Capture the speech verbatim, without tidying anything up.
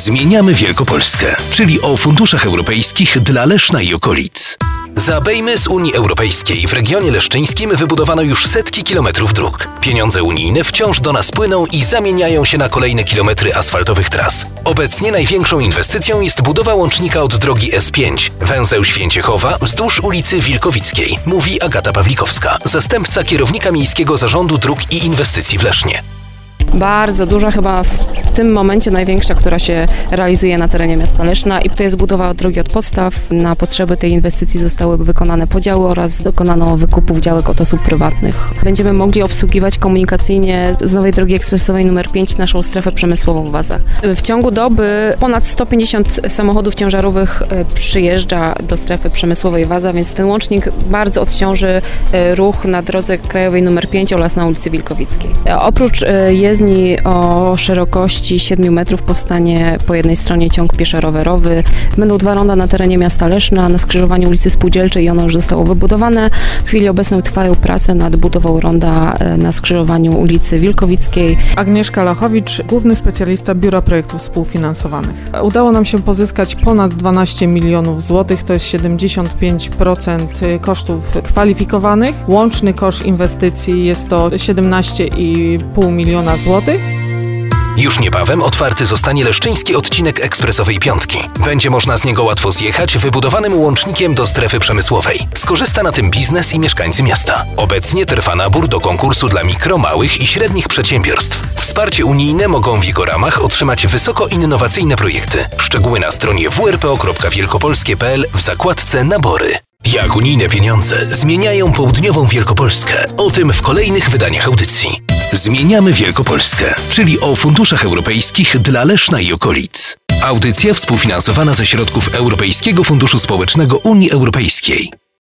Zmieniamy Wielkopolskę, czyli o funduszach europejskich dla Leszna i okolic. Za Bejmy z Unii Europejskiej w regionie leszczyńskim wybudowano już setki kilometrów dróg. Pieniądze unijne wciąż do nas płyną i zamieniają się na kolejne kilometry asfaltowych tras. Obecnie największą inwestycją jest budowa łącznika od drogi S pięć, węzeł Święciechowa wzdłuż ulicy Wilkowickiej, mówi Agata Pawlikowska, zastępca kierownika Miejskiego Zarządu Dróg i Inwestycji w Lesznie. Bardzo duża, chyba w tym momencie największa, która się realizuje na terenie miasta Leszna i to jest budowa drogi od podstaw. Na potrzeby tej inwestycji zostały wykonane podziały oraz dokonano wykupów działek od osób prywatnych. Będziemy mogli obsługiwać komunikacyjnie z nowej drogi ekspresowej numer pięć naszą strefę przemysłową w Wazach. W ciągu doby ponad sto pięćdziesiąt samochodów ciężarowych przyjeżdża do strefy przemysłowej Waza, więc ten łącznik bardzo odciąży ruch na drodze krajowej numer pięć oraz na ulicy Wilkowickiej. Oprócz jezdni o szerokości siedmiu metrów powstanie po jednej stronie ciąg pieszo-rowerowy. Będą dwa ronda na terenie miasta Leszna, na skrzyżowaniu ulicy Spółdzielczej i ono już zostało wybudowane. W chwili obecnej trwają prace nad budową ronda na skrzyżowaniu ulicy Wilkowickiej. Agnieszka Lachowicz, główny specjalista Biura Projektów Współfinansowanych. Udało nam się pozyskać ponad dwanaście milionów złotych, to jest siedemdziesiąt pięć procent kosztów kwalifikowanych. Łączny koszt inwestycji jest to siedemnaście i pół miliona złotych. Już niebawem otwarty zostanie leszczyński odcinek ekspresowej piątki. Będzie można z niego łatwo zjechać wybudowanym łącznikiem do strefy przemysłowej. Skorzysta na tym biznes i mieszkańcy miasta. Obecnie trwa nabór do konkursu dla mikro, małych i średnich przedsiębiorstw. Wsparcie unijne mogą w jego ramach otrzymać wysoko innowacyjne projekty. Szczegóły na stronie w r p o kropka wielkopolskie kropka p l w zakładce Nabory. Jak unijne pieniądze zmieniają południową Wielkopolskę. O tym w kolejnych wydaniach audycji. Zmieniamy Wielkopolskę, czyli o funduszach europejskich dla Leszna i okolic. Audycja współfinansowana ze środków Europejskiego Funduszu Społecznego Unii Europejskiej.